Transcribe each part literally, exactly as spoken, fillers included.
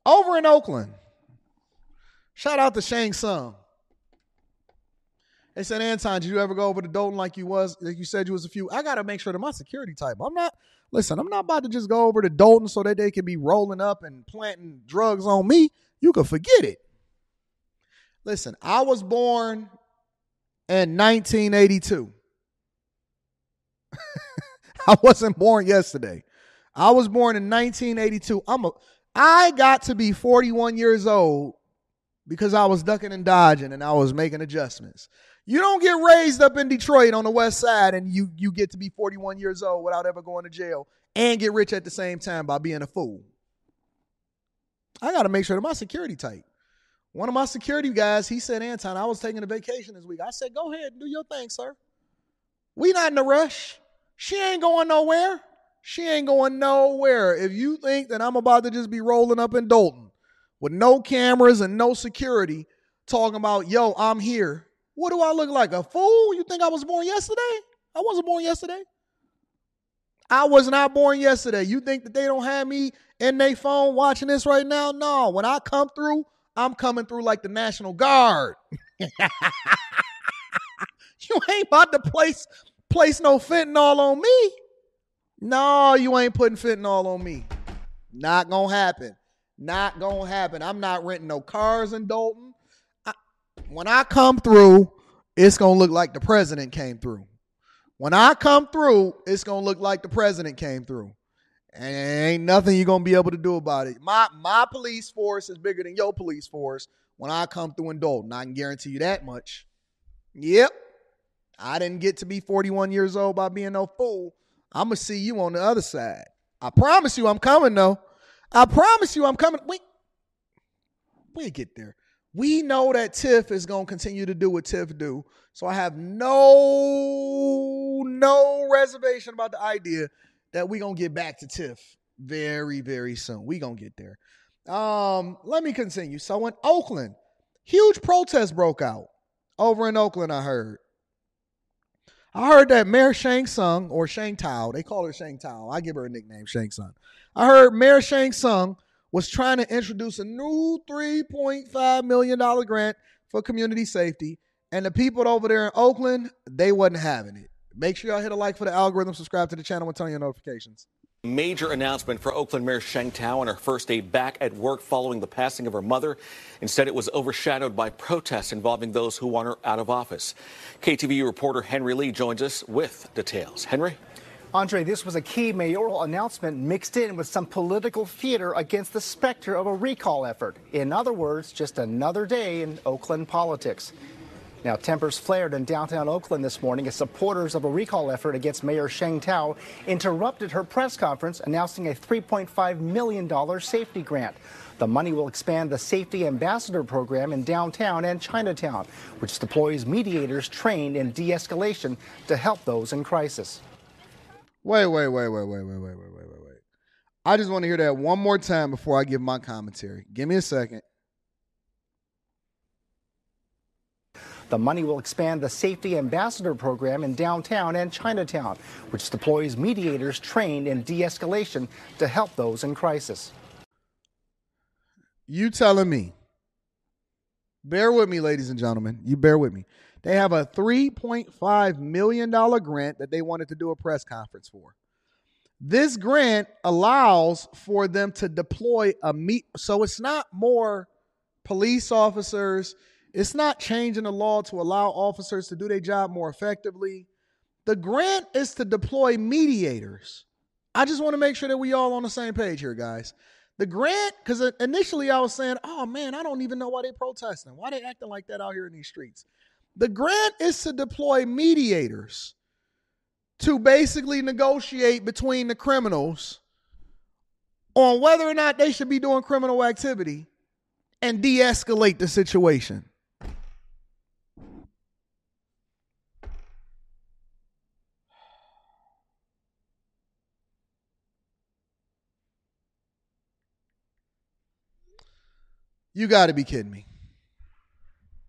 Over in Oakland, shout out to Shang Tsung. They said, Anton, did you ever go over to Dolton like you was, like you said you was a few? I got to make sure that my security type. I'm not, listen, I'm not about to just go over to Dolton so that they can be rolling up and planting drugs on me. You can forget it. Listen, I was born in nineteen eighty-two. I wasn't born yesterday. I was born in nineteen eighty-two. I'm a, I got to be forty-one years old because I was ducking and dodging and I was making adjustments. You don't get raised up in Detroit on the west side and you you get to be forty-one years old without ever going to jail and get rich at the same time by being a fool. I got to make sure that my security tight. One of my security guys, he said, Anton, I was taking a vacation this week. I said, go ahead and do your thing, sir. We not in a rush. She ain't going nowhere. She ain't going nowhere. If you think that I'm about to just be rolling up in Dolton with no cameras and no security talking about, yo, I'm here. What do I look like, a fool? You think I was born yesterday? I wasn't born yesterday. I was not born yesterday. You think that they don't have me in their phone watching this right now? No. When I come through, I'm coming through like the National Guard. You ain't about to place, place no fentanyl on me. No, you ain't putting fentanyl on me. Not gonna happen. Not gonna happen. I'm not renting no cars in Dolton. I, when I come through, it's gonna look like the president came through. When I come through, it's gonna look like the president came through. And ain't nothing you're gonna be able to do about it. My my police force is bigger than your police force when I come through in Dolton. I can guarantee you that much. Yep. I didn't get to be forty-one years old by being no fool. I'm going to see you on the other side. I promise you I'm coming, though. I promise you I'm coming. We, we'll get there. We know that Tiff is going to continue to do what Tiff do. So I have no, no reservation about the idea that we're going to get back to Tiff very, very soon. We're going to get there. Um, let me continue. So in Oakland, huge protest broke out over in Oakland, I heard. I heard that Mayor Shang Tsung, or Shang Tao, they call her Shang Tao. I give her a nickname, Shang Tsung. I heard Mayor Shang Tsung was trying to introduce a new three point five million dollars grant for community safety, and the people over there in Oakland, they wasn't having it. Make sure y'all hit a like for the algorithm, subscribe to the channel, and turn on your notifications. Major announcement for Oakland Mayor Shang Tao on her first day back at work following the passing of her mother. Instead, it was overshadowed by protests involving those who want her out of office. K T V U reporter Henry Lee joins us with details. Henry? Andre, this was a key mayoral announcement mixed in with some political theater against the specter of a recall effort. In other words, just another day in Oakland politics. Now, tempers flared in downtown Oakland this morning as supporters of a recall effort against Mayor Shang Tao interrupted her press conference announcing a three point five million dollars safety grant. The money will expand the Safety Ambassador program in downtown and Chinatown, which deploys mediators trained in de-escalation to help those in crisis. Wait, wait, wait, wait, wait, wait, wait, wait, wait, wait, wait. I just want to hear that one more time before I give my commentary. Give me a second. The money will expand the Safety Ambassador program in downtown and Chinatown, which deploys mediators trained in de-escalation to help those in crisis. You telling me, bear with me, ladies and gentlemen, you bear with me. They have a three point five million dollars grant that they wanted to do a press conference for. This grant allows for them to deploy a meet. So it's not more police officers. It's not changing the law to allow officers to do their job more effectively. The grant is to deploy mediators. I just want to make sure that we all on the same page here, guys. The grant, because initially I was saying, oh man, I don't even know why they're protesting. Why they acting like that out here in these streets? The grant is to deploy mediators to basically negotiate between the criminals on whether or not they should be doing criminal activity and de-escalate the situation. You got to be kidding me.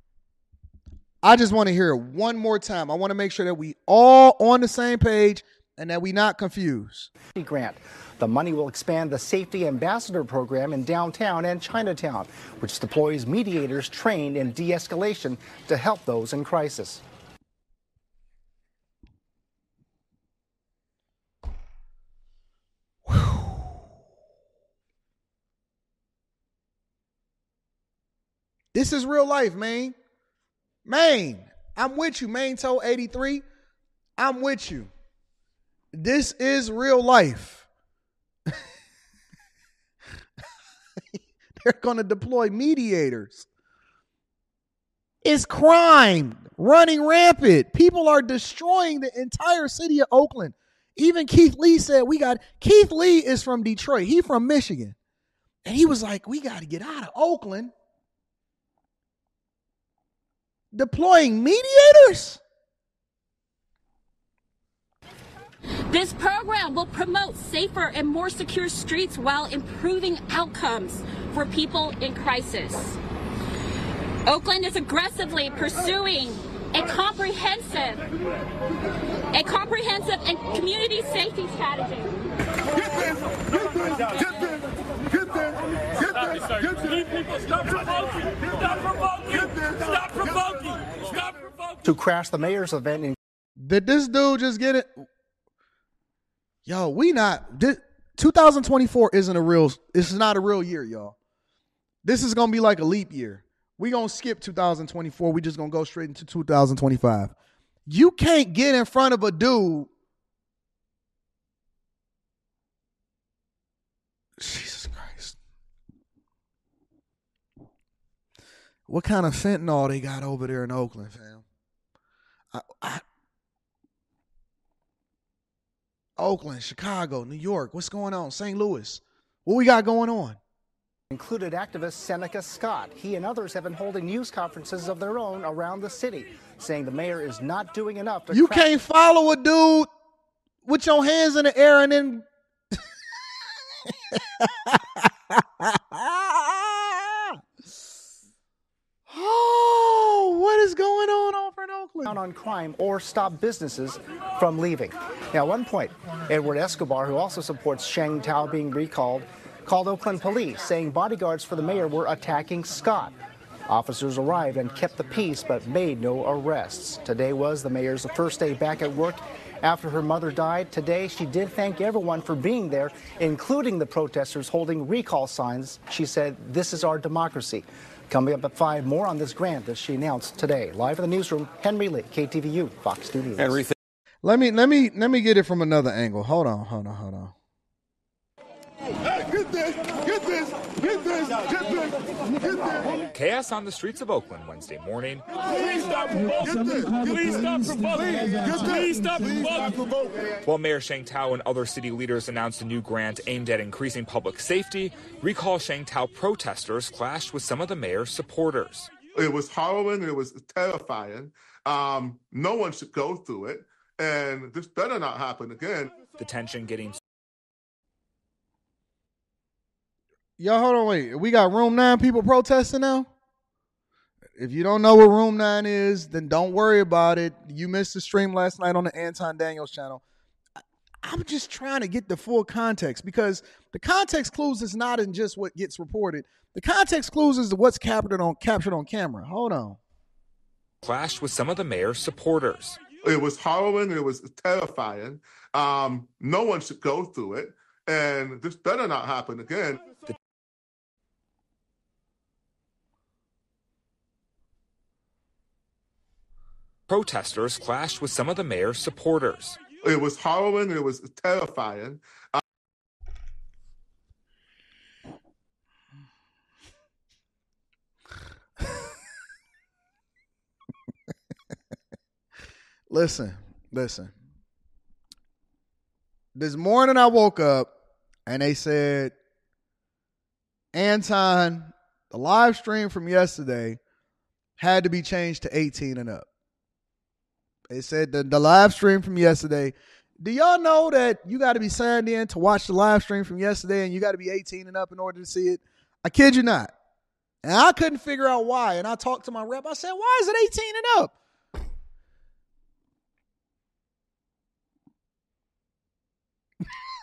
I just want to hear it one more time. I want to make sure that we all on the same page and that we not confused. Grant. The money will expand the Safety Ambassador program in downtown and Chinatown, which deploys mediators trained in de-escalation to help those in crisis. This is real life, man. Man, I'm with you, Main Toe eighty-three. I'm with you. This is real life. They're going to deploy mediators. It's crime running rampant. People are destroying the entire city of Oakland. Even Keith Lee said we got, Keith Lee is from Detroit. He from Michigan. And he was like, we got to get out of Oakland. Deploying mediators? This program will promote safer and more secure streets while improving outcomes for people in crisis. Oakland is aggressively pursuing a comprehensive, a comprehensive and community safety strategy. Get this! Get this! Get this! Get this! Get this! People, stop provoking! Stop provoking! Stop provoking! Stop provoking! To crash the mayor's event in Did this dude just get it? Yo, we not. This, twenty twenty-four isn't a real. This is not a real year, y'all. This is gonna be like a leap year. We gonna skip two thousand twenty-four. We just gonna go straight into two thousand twenty-five. You can't get in front of a dude. Jesus Christ. What kind of fentanyl they got over there in Oakland, fam? I, I, Oakland, Chicago, New York. What's going on? Saint Louis. What we got going on? included activist Seneca Scott. He and others have been holding news conferences of their own around the city, saying the mayor is not doing enough to You crack- can't follow a dude with your hands in the air and then oh, what is going on over in Oakland? down on crime or stop businesses from leaving. Now, at one point, Edward Escobar, who also supports Sheng Tao being recalled, called Oakland police, saying bodyguards for the mayor were attacking Scott. Officers arrived and kept the peace, but made no arrests. Today was the mayor's first day back at work after her mother died. Today, she did thank everyone for being there, including the protesters holding recall signs. She said, "This is our democracy." Coming up at five, more on this grant that she announced today. Live in the newsroom, Henry Lee, K T V U, Fox Studios. Henry, th- Let me let me let me get it from another angle. Hold on, hold on, hold on. Hey, get this! Get this! Get this! Get this! Get this! Chaos on the streets of Oakland Wednesday morning. Please stop provoking! Please stop provoking! Please stop provoking! While Mayor Sheng Tao and other city leaders announced a new grant aimed at increasing public safety, recall Sheng Tao protesters clashed with some of the mayor's supporters. It was harrowing. It was terrifying. Um, no one should go through it. And this better not happen again. The tension getting Yo, hold on, wait. We got Room nine people protesting now? If you don't know what Room nine is, then don't worry about it. You missed the stream last night on the Anton Daniels channel. I, I'm just trying to get the full context because the context clues is not in just what gets reported. The context clues is what's captured on captured on camera. Hold on. clashed with some of the mayor's supporters. It was harrowing. It was terrifying. Um, no one should go through it. And this better not happen again. Protesters clashed with some of the mayor's supporters. It was harrowing. It was terrifying. Uh, Listen, listen. This morning I woke up and they said, Anton, the live stream from yesterday had to be changed to eighteen and up. They said the, the live stream from yesterday. Do y'all know that you got to be signed in to watch the live stream from yesterday and you got to be eighteen and up in order to see it? I kid you not. And I couldn't figure out why. And I talked to my rep. I said, why is it eighteen and up?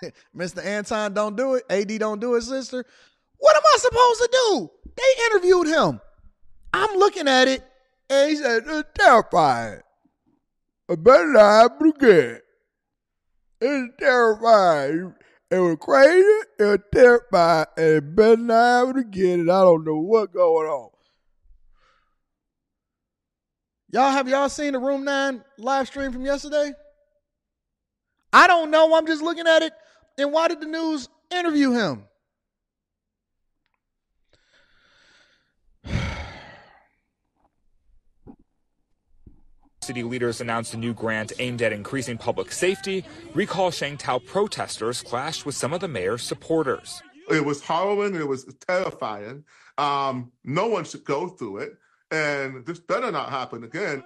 Mister Anton don't do it. A D don't do it, sister. What am I supposed to do? They interviewed him. I'm looking at it, and he said, it's terrifying. I better not forget. It's terrifying. It was crazy. It was terrifying. And it better not happen again. And I don't know what's going on. Y'all, have y'all seen the Room nine live stream from yesterday? I don't know. I'm just looking at it. And why did the news interview him? City leaders announced a new grant aimed at increasing public safety. Recall Shangtao protesters clashed with some of the mayor's supporters. It was harrowing. It was terrifying. Um, no one should go through it. And this better not happen again.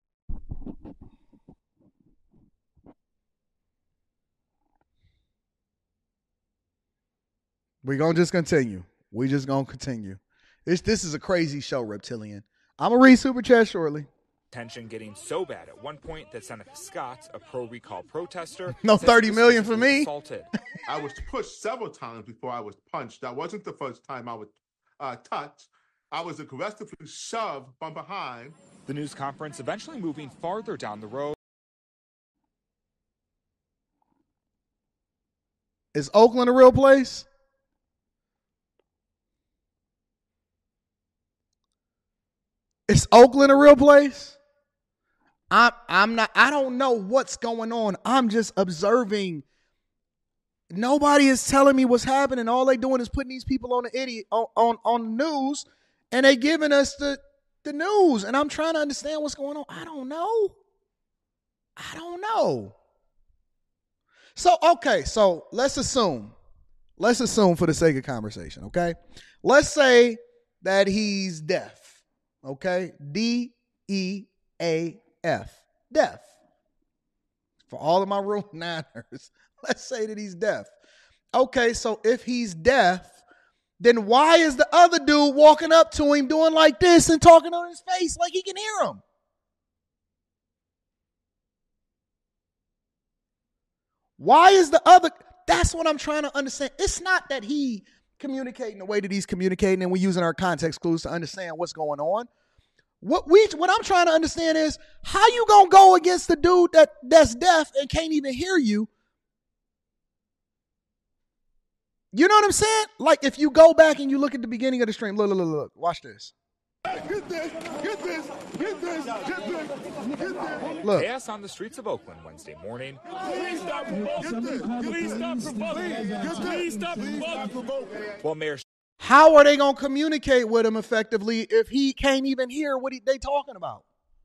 We're going to just continue. We're just going to continue. This, this is a crazy show, Reptilian. I'm going to read Super Chat shortly. Tension getting so bad at one point that Seneca Scott, a pro-recall protester, no thirty million for me. Assaulted. I was pushed several times before I was punched. That wasn't the first time I was uh, touched. I was aggressively shoved from behind. The news conference eventually moving farther down the road. Is Oakland a real place? Is Oakland a real place? I'm I'm not I don't know what's going on. I'm just observing. Nobody is telling me what's happening. All they doing is putting these people on the idiot on, on, on the news, and they giving us the, the news. And I'm trying to understand what's going on. I don't know. I don't know. So, okay, so let's assume. Let's assume for the sake of conversation, okay? Let's say that he's deaf. Okay? D E A F. Deaf. For all of my Room Niners, let's say that he's deaf. Okay, so if he's deaf, then why is the other dude walking up to him doing like this and talking on his face like he can hear him? Why is the other... That's what I'm trying to understand. It's not that he communicating the way that he's communicating and we're using our context clues to understand what's going on. What we, what I'm trying to understand is how you gonna go against the dude that, that's deaf and can't even hear you? You know what I'm saying? Like if you go back and you look at the beginning of the stream, look, look, look, look, watch this. Get this, get this, get this, get this, get this. Look. Chaos on the streets of Oakland Wednesday morning. Please stop provoking. Please stop provoking. Please stop provoking. Well, Mayor. How are they going to communicate with him effectively if he can't even hear what he, they talking about?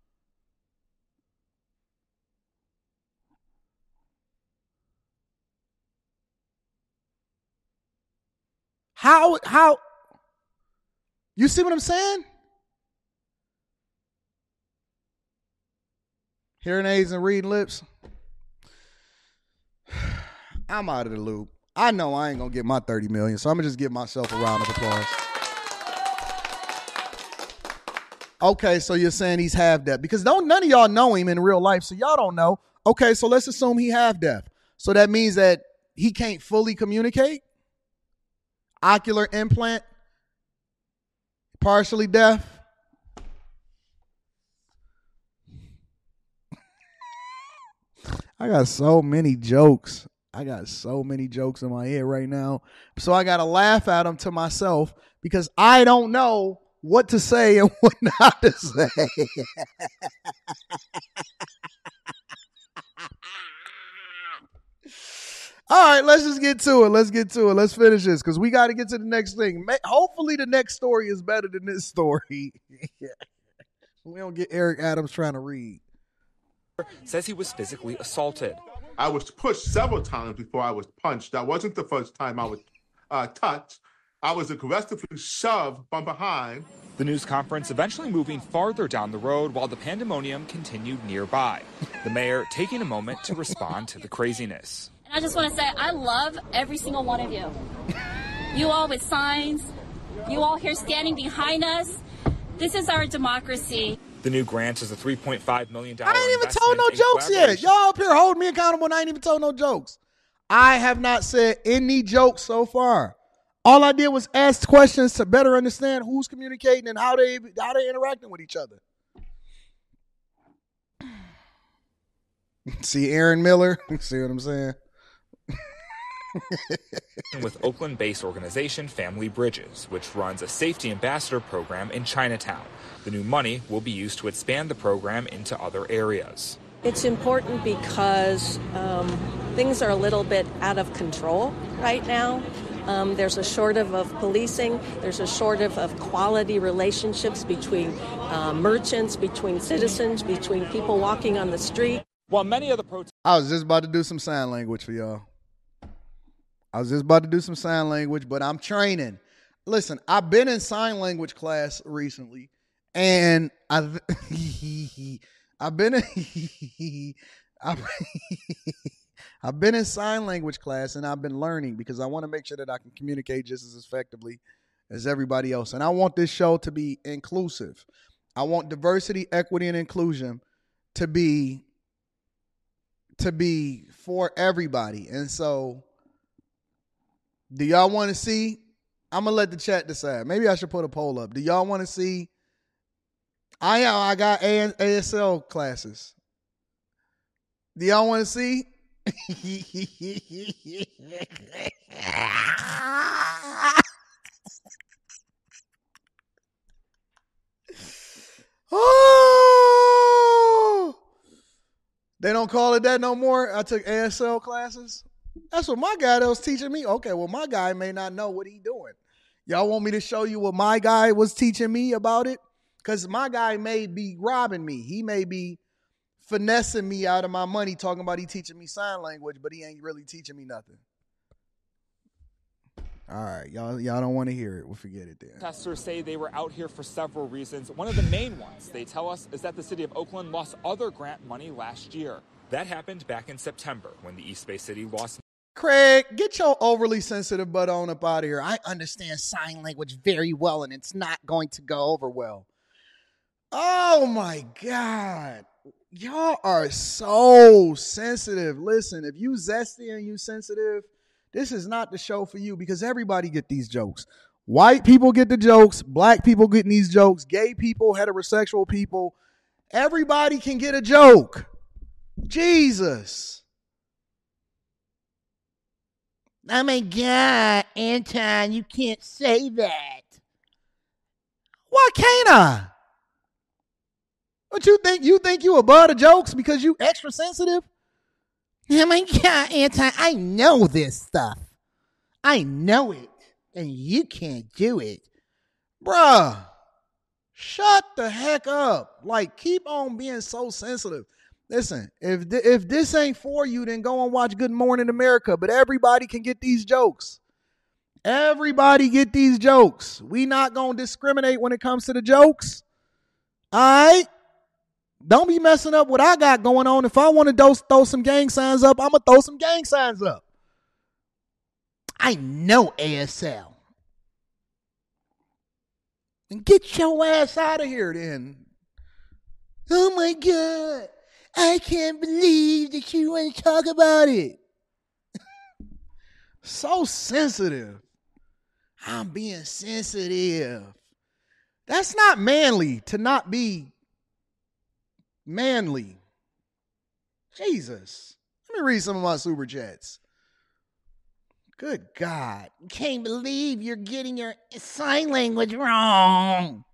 How, how, you see what I'm saying? Hearing aids and reading lips. I'm out of the loop. I know I ain't going to get my thirty million, so I'm going to just give myself a round of applause. Okay, so you're saying he's half deaf because don't none of y'all know him in real life, so y'all don't know. Okay, so let's assume he half deaf. So that means that he can't fully communicate? Ocular implant? Partially deaf? I got so many jokes. I got so many jokes in my head right now. So I got to laugh at them to myself because I don't know what to say and what not to say. All right, let's just get to it. Let's get to it. Let's finish this because we got to get to the next thing. Hopefully the next story is better than this story. We don't get Eric Adams trying to read. Says he was physically assaulted. I was pushed several times before I was punched. That wasn't the first time I was uh, touched. I was aggressively shoved from behind. The news conference eventually moving farther down the road while the pandemonium continued nearby. The mayor taking a moment to respond to the craziness. I just want to say I love every single one of you. You all with signs, you all here standing behind us. This is our democracy. The new grant is a three point five million dollars I ain't even told no jokes yet. Y'all up here holding me accountable and I ain't even told no jokes. I have not said any jokes so far. All I did was ask questions to better understand who's communicating and how they how they interacting with each other. See Aaron Miller? See what I'm saying? With Oakland-based organization Family Bridges, which runs a safety ambassador program in Chinatown. The new money will be used to expand the program into other areas. It's important because um, things are a little bit out of control right now. Um, there's a shortage of policing. There's a shortage of quality relationships between uh, merchants, between citizens, between people walking on the street. While many of the protests... I was just about to do some sign language for y'all. I was just about to do some sign language, but I'm training. Listen, I've been in sign language class recently, and I've I've been in I've, I've been in sign language class, and I've been learning because I want to make sure that I can communicate just as effectively as everybody else. And I want this show to be inclusive. I want diversity, equity, and inclusion to be to be for everybody. And so, do y'all want to see? I'm gonna let the chat decide. Maybe I should put a poll up. Do y'all want to see? I I got A S L classes. Do y'all want to see? Oh, they don't call it that no more. I took A S L classes. That's what my guy that was teaching me. Okay, well, my guy may not know what he doing. Y'all want me to show you what my guy was teaching me about it? Because my guy may be robbing me. He may be finessing me out of my money, talking about he teaching me sign language, but he ain't really teaching me nothing. All right, y'all, y'all don't want to hear it. We'll forget it then. Protesters say they were out here for several reasons. One of the main ones, they tell us, is that the city of Oakland lost other grant money last year. That happened back in September when the East Bay City lost. Craig, get your overly sensitive butt on up out of here. I understand sign language very well, and it's not going to go over well. Oh, my God. Y'all are so sensitive. Listen, if you zesty and you sensitive, this is not the show for you because everybody get these jokes. White people get the jokes. Black people getting these jokes. Gay people, heterosexual people. Everybody can get a joke. Jesus. Oh, my God, Anton, you can't say that. Why can't I? What you think? You think you above the jokes because you extra sensitive? Oh my God, Anton, I know this stuff. I know it, and you can't do it. Bruh, shut the heck up. Like, keep on being so sensitive. Listen, if th- if this ain't for you, then go and watch Good Morning America. But everybody can get these jokes. Everybody get these jokes. We not going to discriminate when it comes to the jokes. All right? Don't be messing up what I got going on. If I want to throw, throw some gang signs up, I'm going to throw some gang signs up. I know A S L. And get your ass out of here then. Oh my God. I can't believe that you want to talk about it. So sensitive. I'm being sensitive. That's not manly to not be manly. Jesus. Let me read some of my super chats. Good God. Can't believe you're getting your sign language wrong.